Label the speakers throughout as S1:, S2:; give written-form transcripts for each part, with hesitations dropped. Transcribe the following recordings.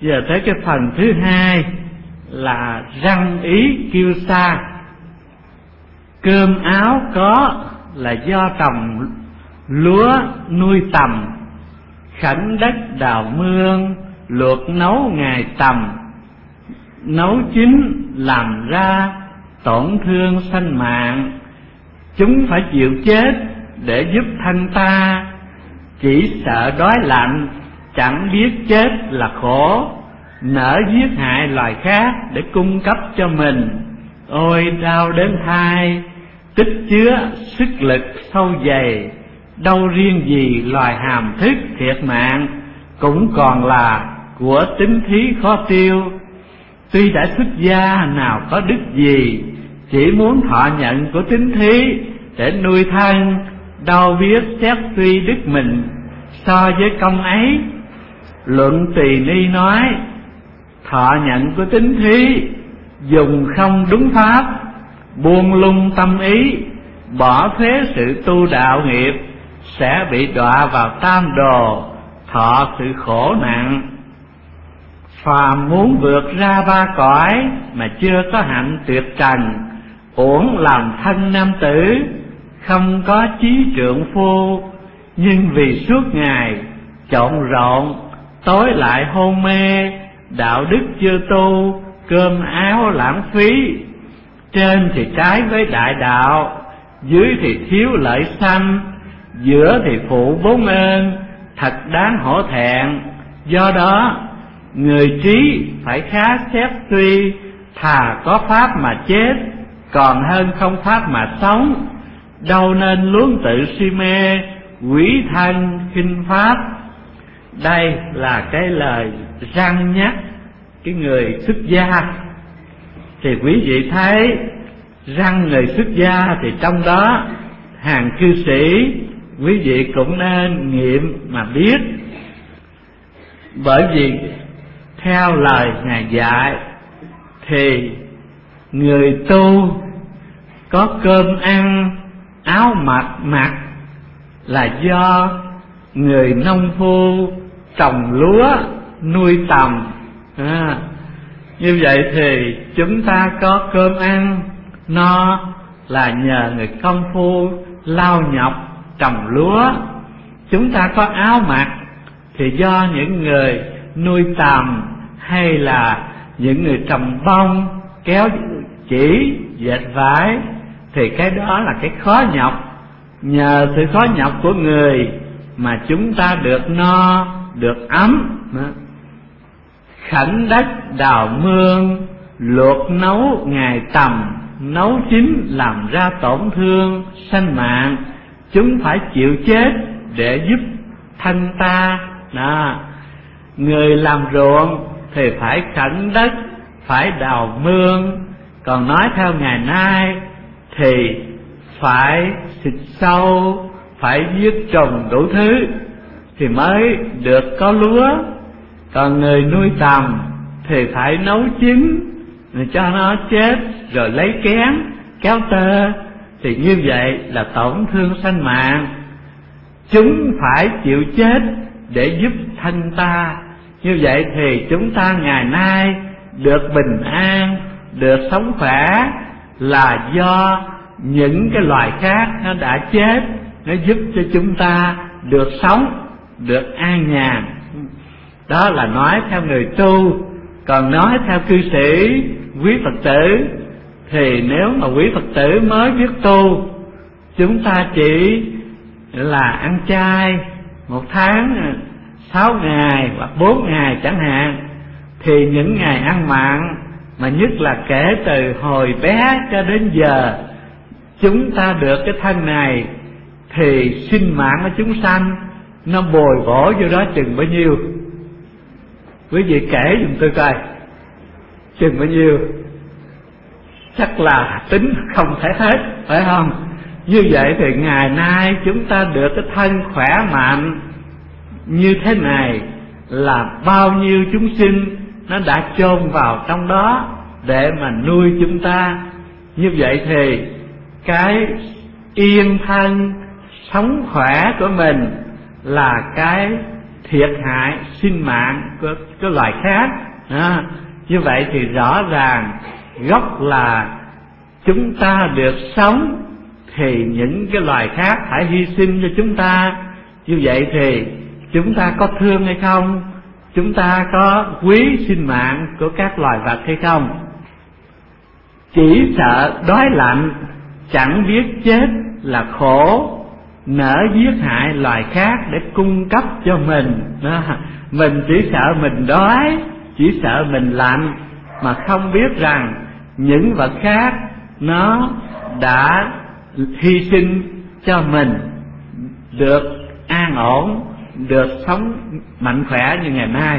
S1: Giờ tới cái phần thứ hai là răng ý kiêu sa. Cơm áo có là do trồng lúa nuôi tầm, khảnh đất đào mương luộc nấu ngày tầm, nấu chín làm ra tổn thương sanh mạng. Chúng phải chịu chết để giúp thân ta, chỉ sợ đói lạnh chẳng biết chết là khổ, nỡ giết hại loài khác để cung cấp cho mình. Ôi đau đến thai, tích chứa sức lực sâu dày, đâu riêng gì loài hàm thức thiệt mạng, cũng còn là của tính thí khó tiêu. Tuy đã xuất gia nào có đức gì, chỉ muốn thọ nhận của tính thí để nuôi thân, đâu biết xét suy đức mình so với công ấy. Luận Tỳ Ni nói, thọ nhận của tính thí dùng không đúng pháp, buông lung tâm ý, bỏ phế sự tu đạo nghiệp, sẽ bị đọa vào tam đồ, thọ sự khổ nặng. Phàm muốn vượt ra ba cõi mà chưa có hạnh tuyệt trần, uổng làm thân nam tử, không có chí trượng phu. Nhưng vì suốt ngày trộn rộn, tối lại hôn mê, đạo đức chưa tu, cơm áo lãng phí. Trên thì trái với đại đạo, dưới thì thiếu lợi sanh, giữa thì phụ bốn ơn, thật đáng hổ thẹn. Do đó người trí phải khá xét suy, thà có pháp mà chết còn hơn không pháp mà sống. Đâu nên luống tự si mê, quỷ thân khinh pháp. Đây là cái lời răn nhắc cái người xuất gia. Thì quý vị thấy răn người xuất gia thì trong đó hàng cư sĩ quý vị cũng nên nghiệm mà biết. Bởi vì theo lời Ngài dạy thì người tu có cơm ăn, áo mặc là do người nông phu trồng lúa nuôi tầm. Như vậy thì chúng ta có cơm ăn no là nhờ người công phu lao nhọc trồng lúa. Chúng ta có áo mặc thì do những người nuôi tầm, hay là những người trồng bông, kéo chỉ, dệt vải. Thì cái đó là cái khó nhọc. Nhờ sự khó nhọc của người mà chúng ta được no, được ấm. Khảnh đất đào mương luộc nấu ngày tầm, nấu chín làm ra tổn thương sanh mạng. Chúng phải chịu chết để giúp thân ta. Người làm ruộng thì phải khảnh đất, phải đào mương. Còn nói theo ngày nay thì phải xịt sâu, phải giết trùng đủ thứ thì mới được có lúa. Còn người nuôi tầm thì phải nấu chín rồi cho nó chết, rồi lấy kén kéo tơ. Thì như vậy là tổn thương sanh mạng. Chúng phải chịu chết để giúp thân ta. Như vậy thì chúng ta ngày nay được bình an, được sống khỏe là do những cái loài khác nó đã chết, nó giúp cho chúng ta được sống, được an nhàn. Đó là nói theo người tu. Còn nói theo cư sĩ, quý Phật tử thì nếu mà quý Phật tử mới biết tu, chúng ta chỉ là ăn chay một tháng 6 ngày hoặc 4 ngày chẳng hạn. Thì những ngày ăn mặn, mà nhất là kể từ hồi bé cho đến giờ chúng ta được cái thân này, thì sinh mạng của chúng sanh nó bồi bổ vô đó chừng bao nhiêu? Quý vị kể giùm tôi coi, chừng bao nhiêu? Chắc là tính không thể hết, phải không? Như vậy thì ngày nay chúng ta được cái thân khỏe mạnh như thế này là bao nhiêu chúng sinh nó đã chôn vào trong đó để mà nuôi chúng ta. Như vậy thì cái yên thân sống khỏe của mình là cái thiệt hại sinh mạng của loài khác. Như vậy thì rõ ràng gốc là chúng ta được sống thì những cái loài khác phải hy sinh cho chúng ta. Như vậy thì chúng ta có thương hay không? Chúng ta có quý sinh mạng của các loài vật hay không? Chỉ sợ đói lạnh, chẳng biết chết là khổ, nỡ giết hại loài khác để cung cấp cho mình. Mình chỉ sợ mình đói, chỉ sợ mình lạnh, mà không biết rằng những vật khác nó đã hy sinh cho mình được an ổn, được sống mạnh khỏe như ngày nay.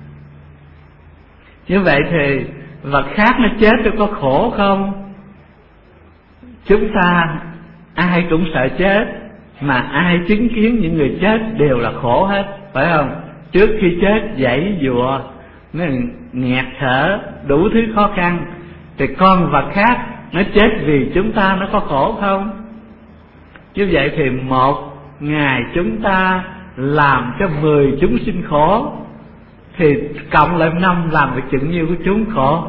S1: Như vậy thì vật khác nó chết nó có khổ không? Chúng ta ai cũng sợ chết, mà ai chứng kiến những người chết đều là khổ hết, phải không? Trước khi chết giãy giụa, nó nghẹt thở, đủ thứ khó khăn. Thì con vật khác nó chết vì chúng ta, nó có khổ không? Như vậy thì một ngày chúng ta làm cho 10 chúng sinh khổ, thì cộng lại 5 làm được chừng nhiêu của chúng khổ.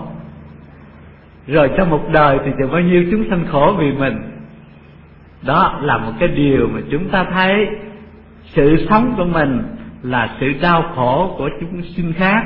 S1: Rồi trong một đời thì chừng bao nhiêu chúng sanh khổ vì mình. Đó là một cái điều mà chúng ta thấy sự sống của mình là sự đau khổ của chúng sinh khác.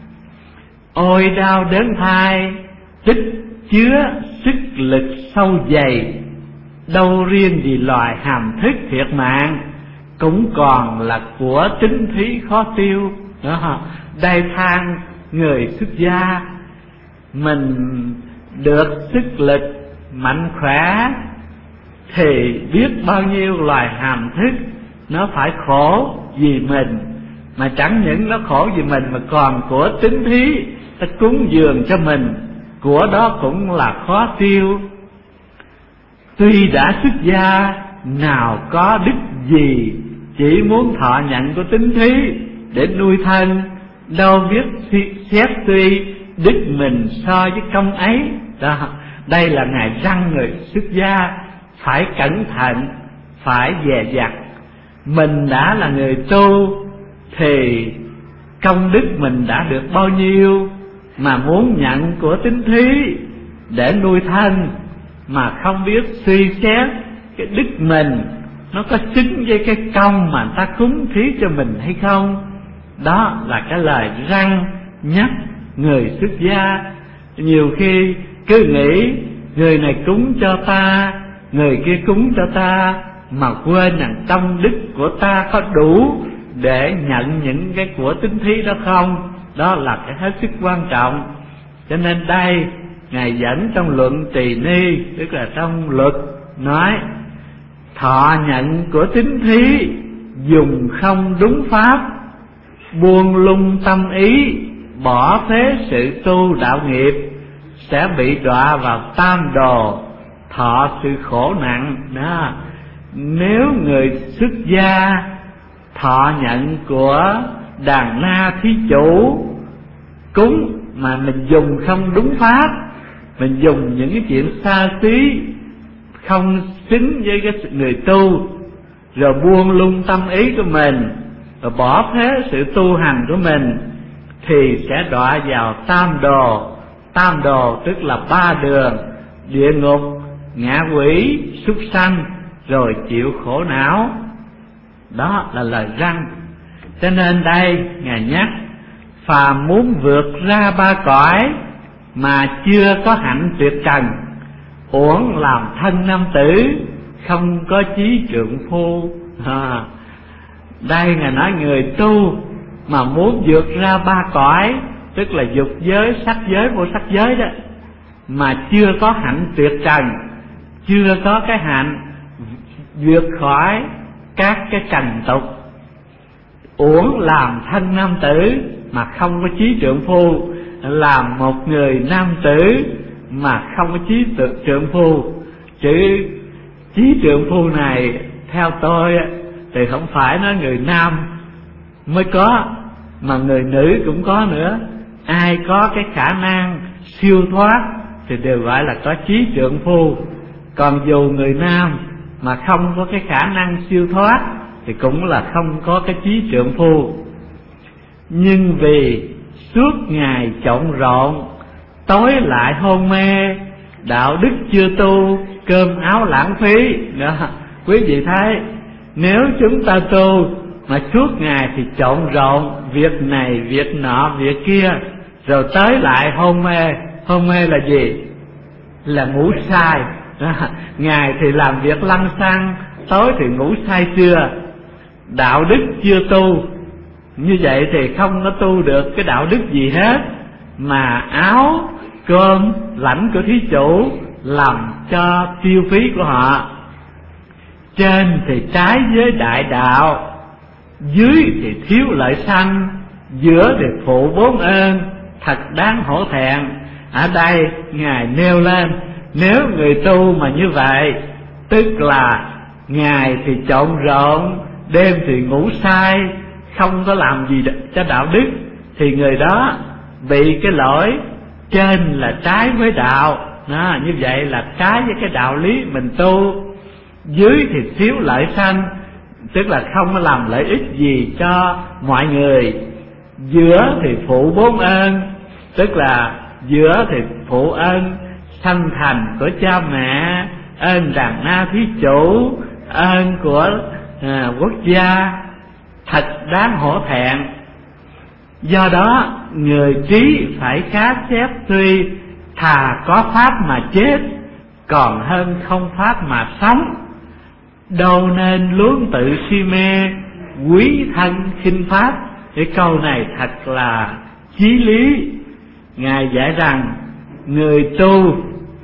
S1: Ôi đau đớn thai, tích chứa sức lực sâu dày, đâu riêng vì loài hàm thức thiệt mạng, cũng còn là của tính thí khó tiêu. Đó, đây than người xuất gia, mình được sức lực mạnh khỏe thì biết bao nhiêu loài hàm thức nó phải khổ vì mình. Mà chẳng những nó khổ vì mình mà còn của tính thí ta cúng dường cho mình, của đó cũng là khó tiêu. Tuy đã xuất gia nào có đức gì, chỉ muốn thọ nhận của tính thí để nuôi thân, đâu biết xét tuy đức mình so với công ấy. Đó, đây là ngài răn người xuất gia phải cẩn thận, phải dè dặt. Mình đã là người tu thì công đức mình đã được bao nhiêu, mà muốn nhận của tín thí để nuôi thân mà không biết suy xét cái đức mình nó có xứng với cái công mà ta cúng thí cho mình hay không. Đó là cái lời răn nhắc người xuất gia. Nhiều khi cứ nghĩ người này cúng cho ta, người kia cúng cho ta, mà quên rằng công đức của ta có đủ để nhận những cái của tín thí đó không. Đó là cái hết sức quan trọng. Cho nên đây ngài dẫn trong luận Tỳ Ni, tức là trong luật nói thọ nhận của tín thí dùng không đúng pháp, buông lung tâm ý, bỏ phế sự tu đạo nghiệp, sẽ bị đọa vào tam đồ, thọ sự khổ nặng. Đó, nếu người xuất gia thọ nhận của đàn na thí chủ cúng mà mình dùng không đúng pháp, mình dùng những cái chuyện xa xí không xứng với cái người tu, rồi buông lung tâm ý của mình, rồi bỏ phế sự tu hành của mình, thì sẽ đọa vào tam đồ. Tam đồ tức là 3 đường: địa ngục, ngạ quỷ, súc sanh, rồi chịu khổ não. Đó là lời răn. Cho nên đây ngài nhắc phàm muốn vượt ra 3 cõi mà chưa có hạnh tuyệt trần, uổng làm thân nam tử, không có chí trượng phu. Đây ngài nói người tu mà muốn vượt ra 3 cõi, tức là dục giới, sắc giới, vô sắc giới đó, mà chưa có hạnh tuyệt trần, chưa có cái hạnh vượt khỏi các cái trần tục, uổng làm thân nam tử mà không có chí trượng phu, làm một người nam tử mà không có chí trượng phu. Chữ chí trượng phu này theo tôi thì không phải nói người nam mới có, mà người nữ cũng có nữa. Ai có cái khả năng siêu thoát thì đều gọi là có chí trượng phu. Còn dù người nam mà không có cái khả năng siêu thoát thì cũng là không có cái chí trượng phu. nhưng vì suốt ngày trộn rộn, tối lại hôn mê, đạo đức chưa tu, cơm áo lãng phí. Đó, quý vị thấy, nếu chúng ta tu mà suốt ngày thì trộn rộn, việc này việc nọ việc kia, rồi tới lại hôn mê. Hôn mê là gì? Là ngủ sai. Ngày thì làm việc lăng xăng, tối thì ngủ say sưa. Đạo đức chưa tu, như vậy thì không có tu được cái đạo đức gì hết, mà áo cơm lãnh của thí chủ làm cho tiêu phí của họ. Trên thì trái với đại đạo, dưới thì thiếu lợi sanh, giữa thì phụ bốn ơn, thật đáng hổ thẹn. Ở đây Ngài nêu lên, nếu người tu mà như vậy, tức là ngày thì trộn rộn, đêm thì ngủ say, không có làm gì cho đạo đức, thì người đó bị cái lỗi trên là trái với đạo. Đó, như vậy là trái với cái đạo lý mình tu. Dưới thì thiếu lợi sanh, tức là không có làm lợi ích gì cho mọi người. Giữa thì phụ bốn ơn, tức là giữa thì phụ ơn sanh thành của cha mẹ, ơn đàn na thí chủ, ơn của quốc gia, thật đáng hổ thẹn. Do đó người trí phải khá xét tuy, thà có pháp mà chết, còn hơn không pháp mà sống. Đâu nên luống tự si mê, quý thân khinh pháp. Cái câu này thật là chí lý. Ngài dạy rằng người tu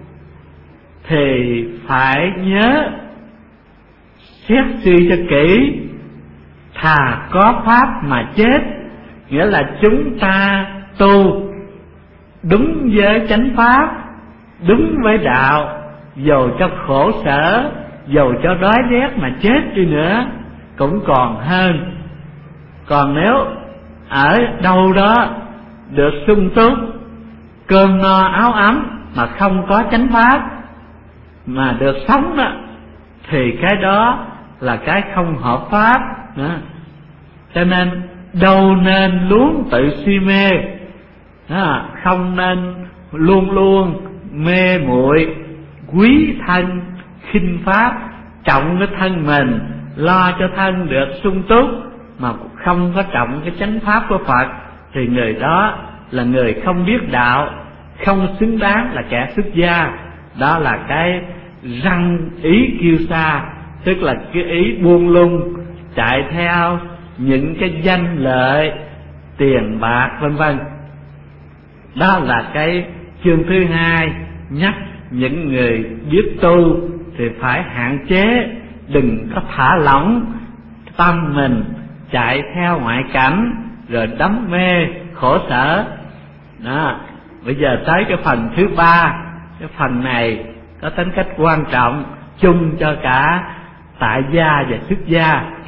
S1: thì phải nhớ xét suy cho kỹ, thà có pháp mà chết, nghĩa là chúng ta tu đúng với chánh pháp, đúng với đạo, dầu cho khổ sở, dầu cho đói rét mà chết đi nữa cũng còn hơn. Còn nếu ở đâu đó được sung túc, cơm no áo ấm mà không có chánh pháp mà được sống đó, thì cái đó là cái không hợp pháp nữa. Cho nên đâu nên luống tự si mê, không nên luôn luôn mê muội, quý thân khinh pháp, trọng cái thân mình, lo cho thân được sung túc mà không có trọng cái chánh pháp của Phật, thì người đó là người không biết đạo, không xứng đáng là kẻ xuất gia. Đó là cái răng ý kiêu sa, tức là cái ý buông lung, chạy theo những cái danh lợi, tiền bạc vân vân. Đó là cái chương thứ hai, nhắc những người biết tu thì phải hạn chế, đừng có thả lỏng tâm mình chạy theo ngoại cảnh rồi đắm mê khổ sở. Đó, bây giờ tới cái phần thứ ba. Cái phần này có tính cách quan trọng chung cho cả tại gia và xuất gia.